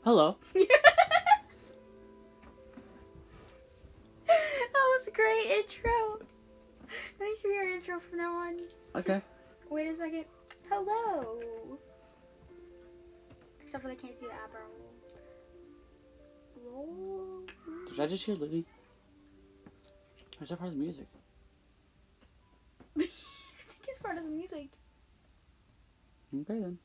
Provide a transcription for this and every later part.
Hello. That was a great intro. Let me see your intro from now on. Okay. Wait a second. Hello. Except for they can't see the app. Roll. Did I just hear Liddy? Or is that part of the music? I think it's part of the music. Okay then.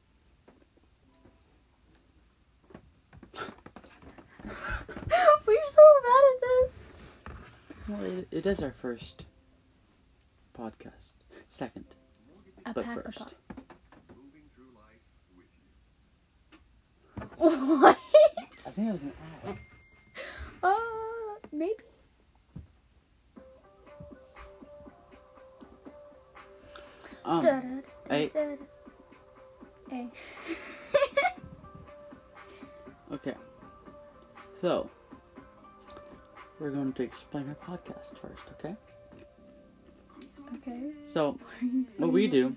We're so bad at this. Well, it is our first podcast. Second. But first. What? I think that was an ad. Maybe. Hey. Hey. Okay. So, we're going to explain our podcast first, okay? Okay. So, what we do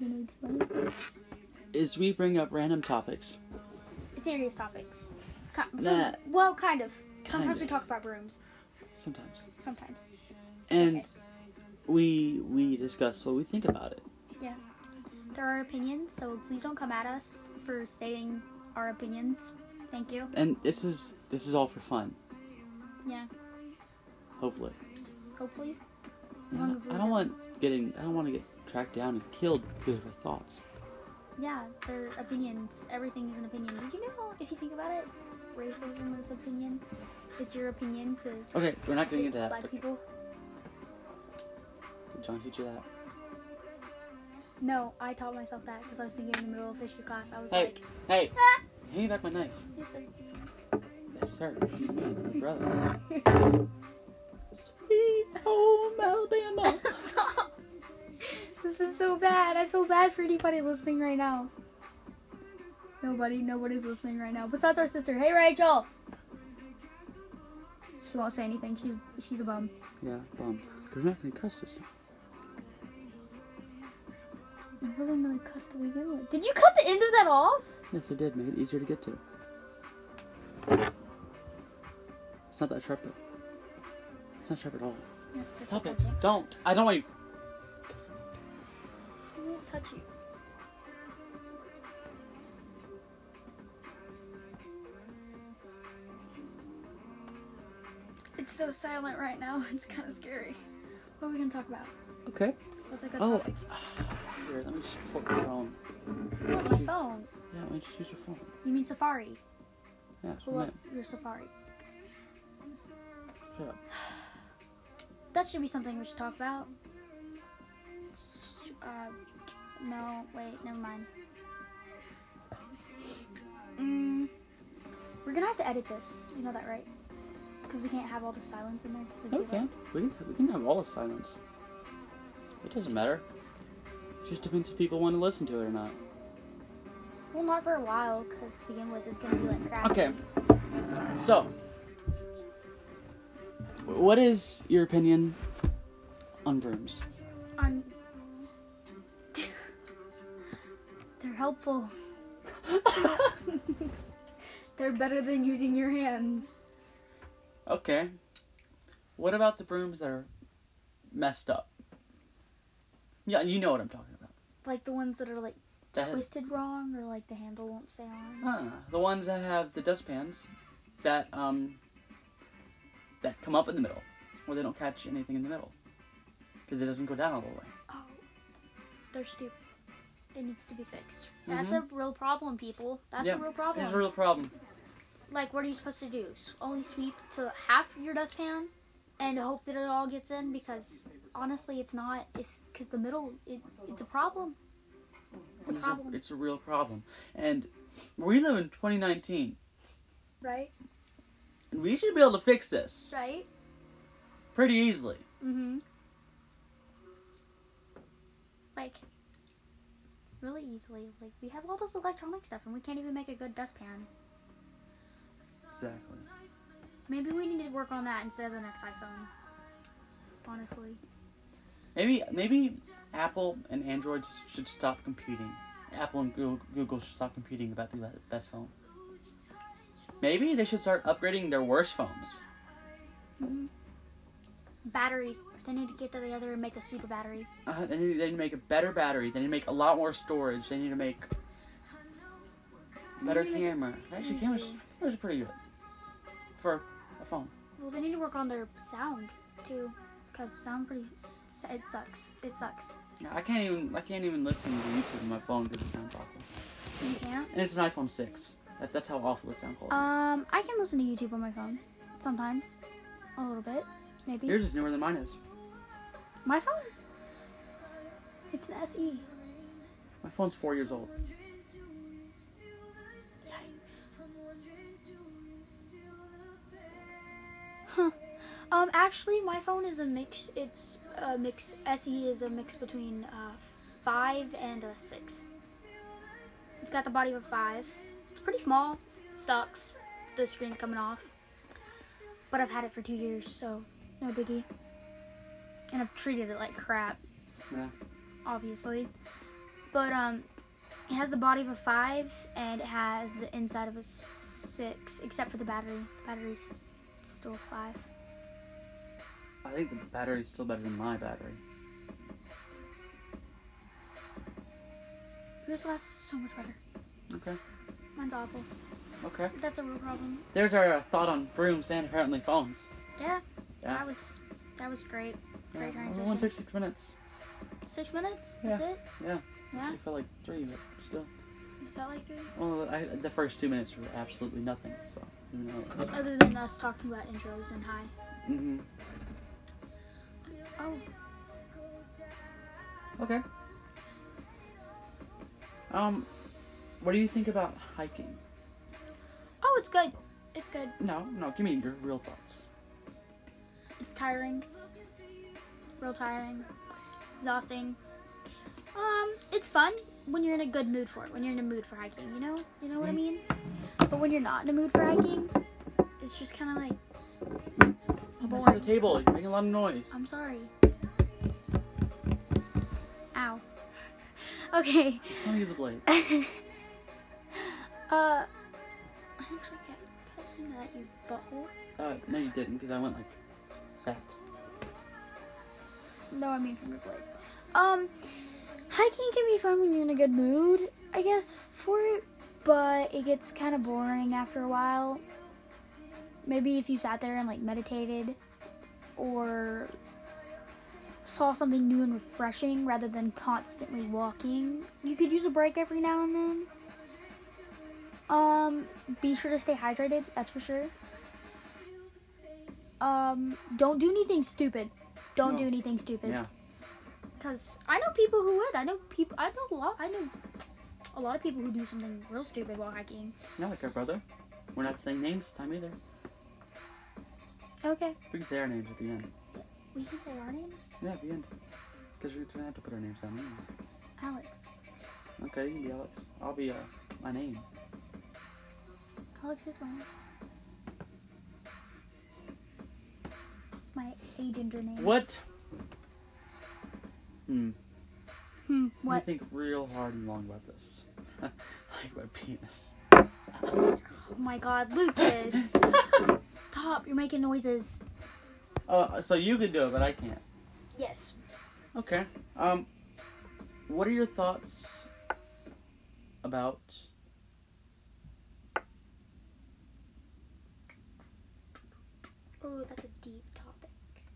is we bring up random topics. Serious topics. Nah. Well, kind of. Sometimes Kind we of. talk about brooms. Sometimes. Sometimes. And Okay. we discuss what we think about it. Yeah. There are opinions, so please don't come at us for stating our opinions. Thank you. And this is all for fun, Yeah. hopefully. Hopefully. Yeah, long as it I don't want to get tracked down and killed because of our thoughts. Yeah, they're opinions. Everything is an opinion. Did you know, if you think about it, racism is opinion. It's your opinion to Okay, we're not getting into that. black people. Did John teach you that? No, I taught myself that because I was thinking in the middle of history class. I was Hey, like, hey, ah! hand me back my knife. Yes, sir. Yes, sir. My brother. Sweet home Alabama. Stop. This is so bad. I feel bad for anybody listening right now. Nobody's listening right now. Besides our sister. Hey, Rachel. She won't say anything. She's a bum. Yeah, bum. We're not gonna cuss this. I wasn't gonna cuss to begin with. Did you cut the end of that off? Yes, I did. Make it easier to get to. It's not that sharp though. It's not sharp at all. Yeah, just Stop it. touch it. Don't. I don't want you. I won't touch you. It's so silent right now. It's kind of scary. What are we gonna talk about? Okay. What's a good Oh. topic? Here, let me just pull up my phone. What, my phone? Yeah, why don't you just use your phone? You mean Safari? Yeah, Pull up your Safari. Shut up. That should be something we should talk about. No, wait, never mind. We're gonna have to edit this. You know that, right? Because we can't have all the silence in there. No, we can. We can have all the silence. It doesn't matter. It just depends if people want to listen to it or not. Well, not for a while, because to begin with, it's gonna be like crap. Okay. So, what is your opinion on brooms? They're helpful. They're better than using your hands. Okay. What about the brooms that are messed up? Yeah, you know what I'm talking about. Like the ones that are like That- twisted wrong, or like the handle won't stay on. The ones that have the dustpans that that come up in the middle, where they don't catch anything in the middle, because it doesn't go down all the way. Oh, they're stupid. It needs to be fixed. That's a real problem, people. That's a real problem. It's a real problem. Like, what are you supposed to do? Only sweep to half your dustpan and hope that it all gets in? Because honestly, it's not. Because the middle, it's a problem. It's a problem. It's a real problem. And we live in 2019. Right? And we should be able to fix this Right? pretty easily. Mm-hmm. Like, really easily. Like, we have all this electronic stuff and we can't even make a good dustpan. Exactly. Maybe we need to work on that instead of the next iPhone. Honestly. Maybe Apple and Android should stop competing. Apple and Google should stop competing about the best phone. Maybe they should start upgrading their worst phones. Mm-hmm. Battery. They need to get together and make a super battery. They need to make a better battery. They need to make a lot more storage. They need to make better camera. Actually, cameras are pretty good for a phone. Well, they need to work on their sound too, because sound pretty. It sucks. It sucks. Yeah, I can't even listen to YouTube on my phone because it sounds awful. You can't. And it's an iPhone 6. That's how awful it sound quality. I can listen to YouTube on my phone sometimes, a little bit, maybe. Yours is newer than mine is. My phone? It's an SE. My phone's 4 years old. Yikes. Huh. Actually, my phone is a mix. It's a mix. SE is a mix between 5 and a 6. It's got the body of a 5. It's pretty small. It sucks. The screen's coming off. But I've had it for 2 years, so no biggie. And I've treated it like crap. Yeah. Obviously. But it has the body of a 5 and it has the inside of a 6, except for the battery. The battery's still a 5. I think the battery's still better than my battery. Yours lasts so much better. Okay. Mine's awful. Okay. That's a real problem. There's our thought on brooms and apparently phones. Yeah. Yeah. That was great. Great It transition. only took 6 minutes. 6 minutes? Yeah. That's it? Yeah. Yeah? It felt like 3, but still. It felt like 3? Well, the first 2 minutes were absolutely nothing, so who knows. Other than us talking about intros and hi. Mm-hmm. Oh. Okay. What do you think about hiking? Oh, it's good. It's good. No, give me your real thoughts. It's tiring. Real tiring. Exhausting. It's fun when you're in a good mood for it. When you're in a mood for hiking, you know? You know what I mean? But when you're not in a mood for hiking, it's just kind of like Stop messing with the table. You're making a lot of noise. I'm sorry. Ow. Okay. Just want to use a blade. I actually can't that, you butthole. No, you didn't, because I went like that. No, I mean from your blade. Hiking can be fun when you're in a good mood, I guess, for it, but it gets kind of boring after a while. Maybe if you sat there and like meditated or saw something new and refreshing rather than constantly walking, you could use a break every now and then. Be sure to stay hydrated, that's for sure. Don't do anything stupid. Don't do anything stupid. Yeah. Because I know people who would. I know a lot of people who do something real stupid while hiking. Not like our brother. We're not saying names this time either. Okay. We can say our names at the end. We can say our names? Yeah, at the end. Because we're gonna have to put our names down anyway. Alex. Okay, you can be Alex. I'll be my name. Alex is my agender name. What? What? I think real hard and long about this. Like my penis. Oh my god, Lucas. Stop, you're making noises. So you can do it, but I can't. Yes. Okay. What are your thoughts about Oh, that's a deep topic.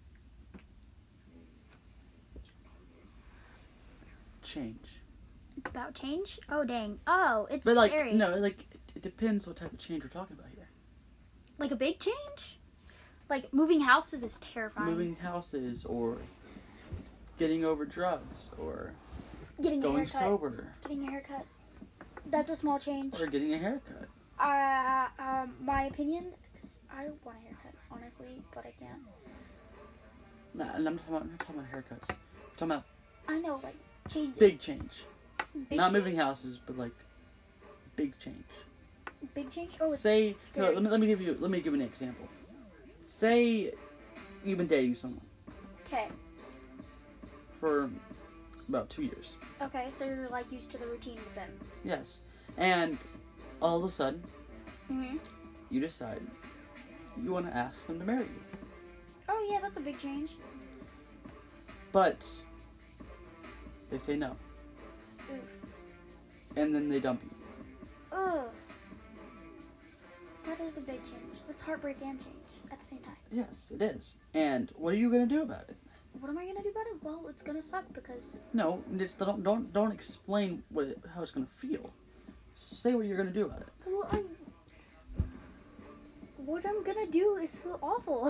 change? About change? Oh, dang. Oh, it's But like, scary. no, like it depends what type of change we're talking about here. Like a big change? Like moving houses is terrifying. Moving houses, or getting over drugs, or Getting a going haircut. sober, Getting a haircut. That's a small change. or getting a haircut. My opinion is I want a haircut, honestly, but I can't. Nah, I'm not talking about haircuts. I'm talking about I know, like, changes. big change. Big Not change? moving houses, but like big change. Big change? Oh, it's Say, scary. no, let me give you an example. Say you've been dating someone Okay. for about 2 years. Okay, so you're, like, used to the routine with them. Yes. And all of a sudden, Mm-hmm. you decide you want to ask them to marry you. Oh yeah, that's a big change. But they say no. Oof. And then they dump you. Ugh. That is a big change. That's heartbreak and change at the same time. Yes, it is. And what are you going to do about it? What am I gonna do about it? Well, it's gonna suck because No, just don't explain how it's going to feel. Say what you're going to do about it. well, what I'm gonna do is feel awful.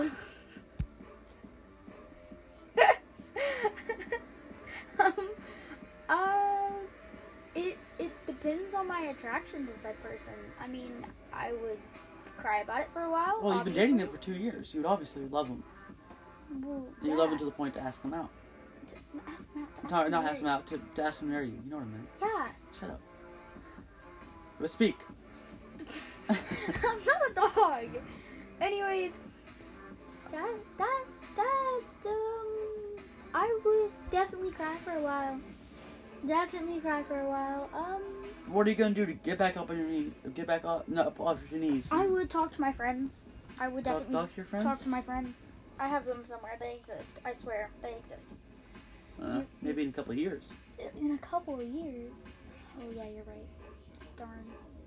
It depends on my attraction to said person. I mean, I would cry about it for a while. Well, you've been dating them for 2 years. You would obviously love them. Well, You love them to the point to ask them out. Ask them out. Not ask them out, to ask them to marry you. You know what I mean? Yeah. Shut up. But speak. I'm not a dog. Anyways, I would definitely cry for a while. What are you gonna do to get back up on your knees? Up off your knees? I would talk to my friends. I would definitely talk to your friends. talk to my friends. I have them somewhere. They exist. I swear, they exist. Maybe in a couple of years. In a couple of years. Oh yeah, you're right. Darn.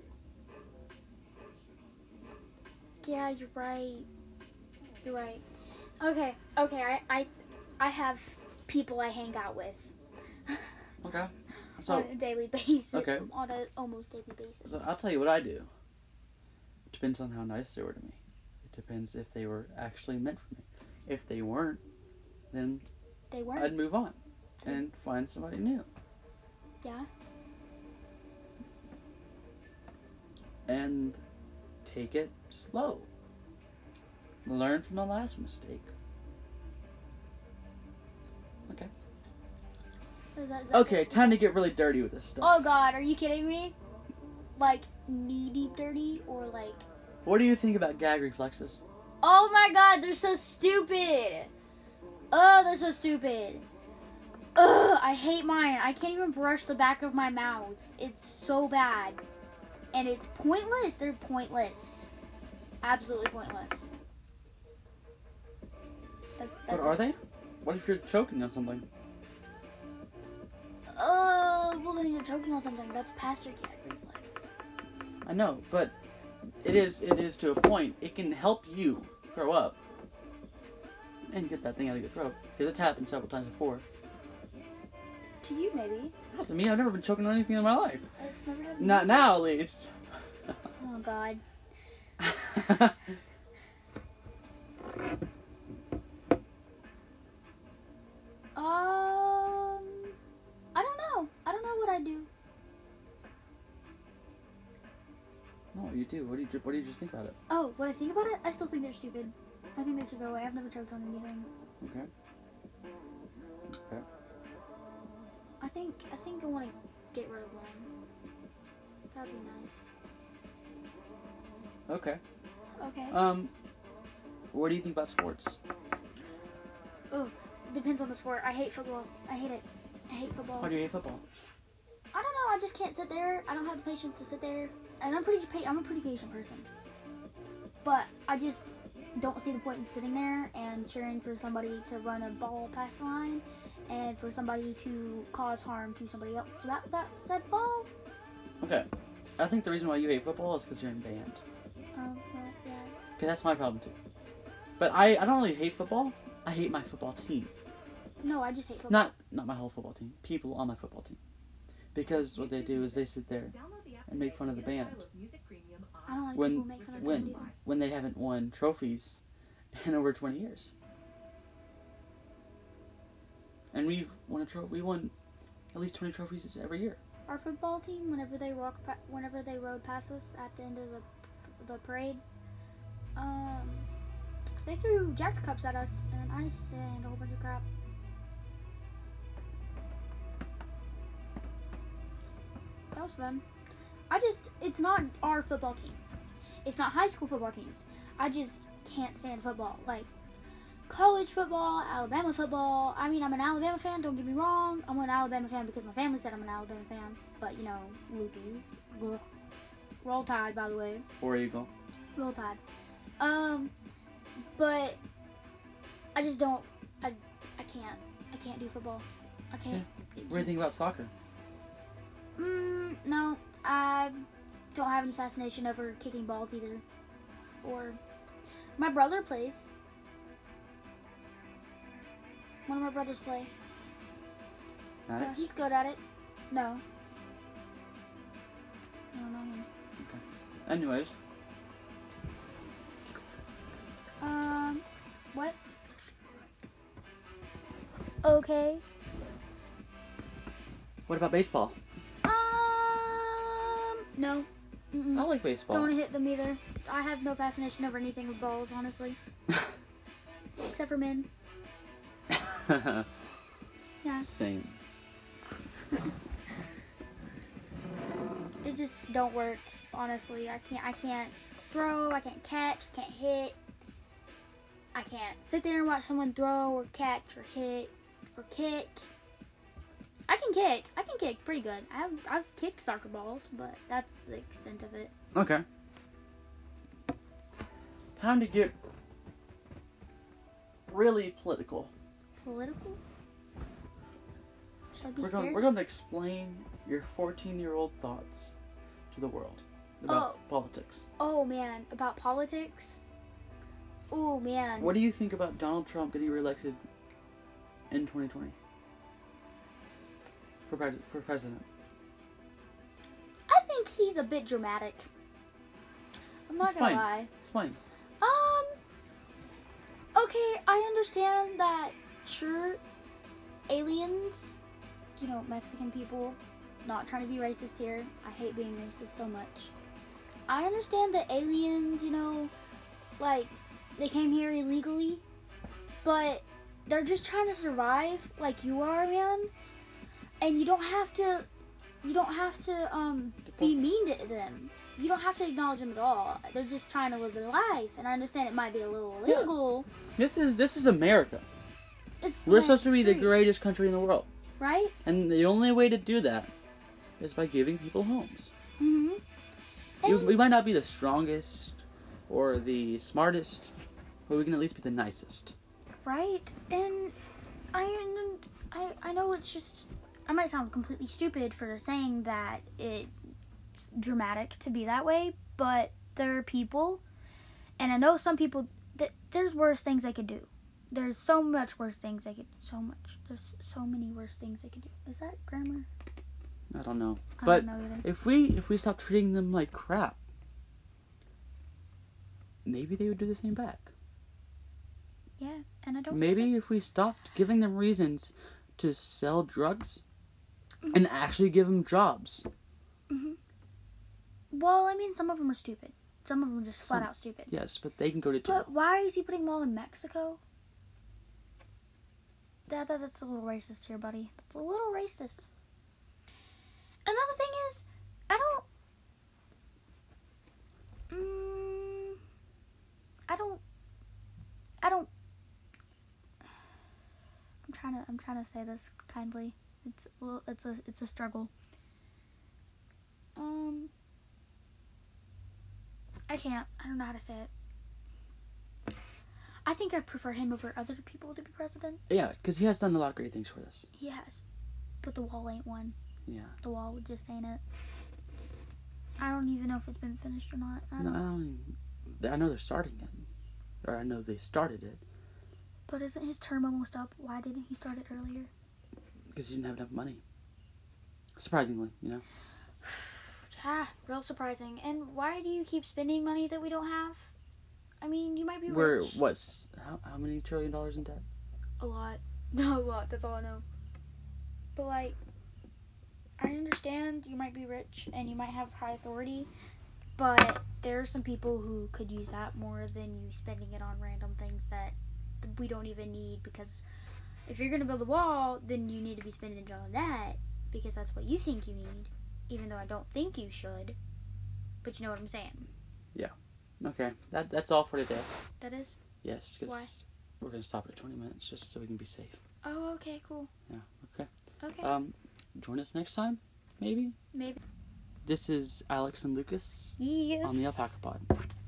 Yeah, you're right. You're right. Okay. I have people I hang out with. Okay. So on a daily basis. Okay. On a almost daily basis. So I'll tell you what I do. It depends on how nice they were to me. It depends if they were actually meant for me. If they weren't, then They weren't. I'd move on and find somebody new. Yeah. And take it slow. Learn from the last mistake. Okay. Is that Okay, time to get really dirty with this stuff. Oh God, are you kidding me? Like knee deep dirty or like? What do you think about gag reflexes? Oh my God, they're so stupid. Oh, they're so stupid. Ugh, I hate mine. I can't even brush the back of my mouth. It's so bad. And it's pointless. They're pointless. Absolutely pointless. But are they? What if you're choking on something? Well then you're choking on something. That's past your gag reflex. I know, but it is to a point. It can help you throw up and get that thing out of your throat, because it's happened several times before. To you, maybe. Not to me. I've never been choking on anything in my life. It's never happened. Not now, at least. Oh God. I don't know what I do. No, you do. What do you just think about it? Oh, what I think about it? I still think they're stupid. I think they should go away. I've never choked on anything. Okay. I think I want to get rid of one. That'd be nice. Okay. Okay. What do you think about sports? Oh, depends on the sport. I hate football. I hate it. I hate football. Why do you hate football? I don't know. I just can't sit there. I don't have the patience to sit there. And I'm a pretty patient person. But I just don't see the point in sitting there and cheering for somebody to run a ball past the line and for somebody to cause harm to somebody else about that said ball. Okay. I think the reason why you hate football is because you're in band. Well, yeah. Okay, that's my problem too. But I don't really hate football. I hate my football team. No, I just hate football. Not my whole football team. People on my football team. Because what they do is they sit there and make fun of the band. I don't like people who make fun of the band either. When they haven't won trophies in over 20 years. And we won at least 20 trophies every year. Our football team, whenever they rode past us at the end of the parade, they threw Jack's cups at us and ice and a whole bunch of crap. That was fun. It's not our football team. It's not high school football teams. I just can't stand football. Like, college football, Alabama football. I mean, I'm an Alabama fan, don't get me wrong. I'm an Alabama fan because my family said I'm an Alabama fan. But, you know, Lucas. Roll Tide, by the way. War Eagle. Roll Tide. But I just don't. I can't. I can't do football. I can't. What do you think about soccer? No. I don't have any fascination over kicking balls either. Or my brother plays. One of my brothers play. Not He's good at it. No. I don't know him. Anyways, What? Okay. what about baseball? No. Mm-mm. I like baseball. Don't want to hit them either. I have no fascination over anything with balls, honestly. Except for men. Yeah. Same. It just don't work, honestly. I can't throw, I can't catch, I can't hit. I can't sit there and watch someone throw or catch or hit or kick. I can kick pretty good. I've kicked soccer balls, but that's the extent of it. Okay. Time to get really political. Political? Should I be We're scared? going to explain your 14-year-old thoughts to the world about politics. Oh man, about politics? Oh man. What do you think about Donald Trump getting reelected in 2020 for president? I think he's a bit dramatic. I'm not gonna lie. Explain. Okay, I understand that, sure, aliens, Mexican people, not trying to be racist here. I hate being racist so much. I understand that aliens, they came here illegally, but they're just trying to survive like you are, man. And you don't have to be mean to them. You don't have to acknowledge them at all. They're just trying to live their life, and I understand it might be a little illegal. Yeah. This is America. We're supposed to be the greatest country in the world, right? And the only way to do that is by giving people homes. Mm-hmm. We might not be the strongest or the smartest, but we can at least be the nicest. Right? And I know it's just, I might sound completely stupid for saying that it's dramatic to be that way, but there are people, and I know some people, there's worse things they could do. There's so much worse things they could, there's so many worse things they could do. Is that grammar? I don't know. I But don't know either. if we stop treating them like crap, maybe they would do the same back. Yeah, and I don't Maybe if we stopped giving them reasons to sell drugs and actually give them jobs. Mm-hmm. Well, I mean, some of them are stupid. Some of them are just flat out stupid. Yes, but they can go to jail. But why is he putting them all in Mexico? That's a little racist here, buddy. That's a little racist. Another thing is, I'm trying to say this kindly. It's a struggle. I don't know how to say it. I think I prefer him over other people to be president. Yeah, because he has done a lot of great things for us. He has. But the wall ain't one. Yeah. The wall just ain't it. I don't even know if it's been finished or not. I know they're starting it. Or I know they started it. But isn't his term almost up? Why didn't he start it earlier? Because he didn't have enough money. Surprisingly, Yeah, real surprising. And why do you keep spending money that we don't have? I mean, you might be rich. How many $1 trillion in debt? A lot. No, a lot. That's all I know. But, I understand you might be rich and you might have high authority, but there are some people who could use that more than you spending it on random things that we don't even need, because if you're going to build a wall, then you need to be spending it on that because that's what you think you need, even though I don't think you should. But you know what I'm saying. Yeah. Okay. That's all for today. That is? Yes, because Why? we're going to stop at 20 minutes just so we can be safe. Oh, okay, cool. Yeah, okay. Okay. Join us next time, maybe? Maybe. This is Alex and Lucas Yes. on the Alpaca Pod.